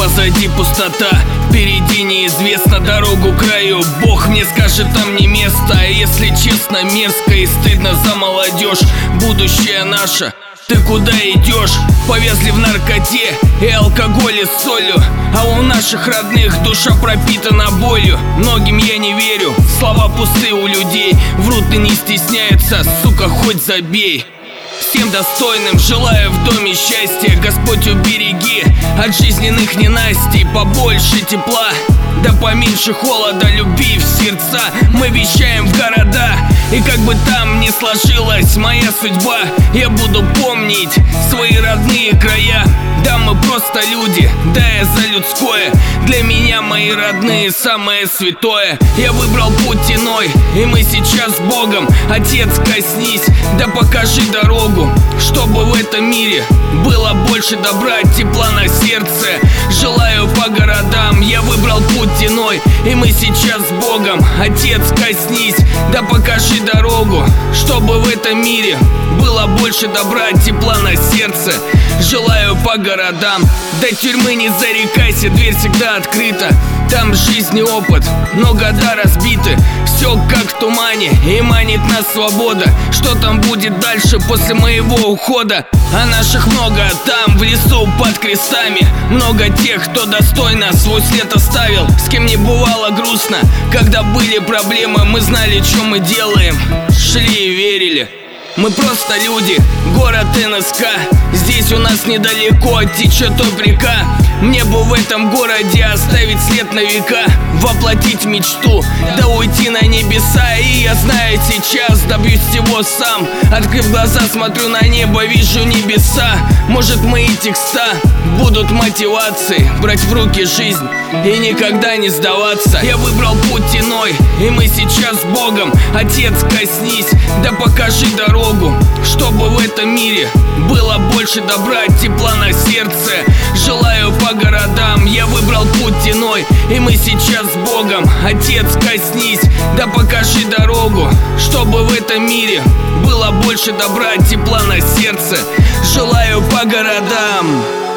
Позади пустота, впереди неизвестно, дорогу к краю Бог мне скажет, там не место. А если честно, мерзко и стыдно за молодежь. Будущее наше, ты куда идешь? Повезли в наркоте и алкоголе с солью, а у наших родных душа пропитана болью. Многим я не верю, слова пустые у людей, врут и не стесняются, сука, хоть забей. Всем достойным желаю в доме счастья, Господь убереги от жизненных ненастий. Побольше тепла, да поменьше холода, любви в сердца. Мы вещаем в города, и как бы там ни сложилась моя судьба, я буду помнить свои родные края. Да, мы просто люди, да, я за людское. Для меня мои родные самое святое. Я выбрал путь иной, и мы сейчас с Богом. Отец, коснись, да покажи дорогу, чтобы в этом мире было больше добра, тепла на сердце. Желаю по городам, я выбрал путь иной, и мы сейчас с Богом. Отец, коснись, да покажи дорогу, чтобы в этом мире было больше добра, тепла на сердце. Желаю по городам, до тюрьмы не зарекайся, дверь всегда открыта. Там жизнь и опыт, но года разбиты. Все как в тумане, и манит нас свобода. Что там будет дальше после моего ухода? А наших много там, в лесу под крестами. Много тех, кто достойно свой след оставил. С кем не бывало грустно, когда были проблемы. Мы знали, что мы делаем, шли и верили. Мы просто люди, город НСК. Здесь у нас недалеко течет река. Мне бы в этом городе оставить след на века, воплотить мечту, да уйти на небеса. И я знаю, сейчас добьюсь всего сам. Открыв глаза, смотрю на небо, вижу небеса. Может, мои текста будут мотивацией брать в руки жизнь и никогда не сдаваться. Я выбрал путь иной, и мы сейчас с Богом. Отец, коснись, да покажи дорогу, чтобы в этом мире было больше добра, тепла на сердце. Желаю по городам, я выбрал путь иной, и мы сейчас с Богом. Отец, коснись, да покажи дорогу, чтобы в этом мире было больше добра, тепла на сердце. Желаю по городам.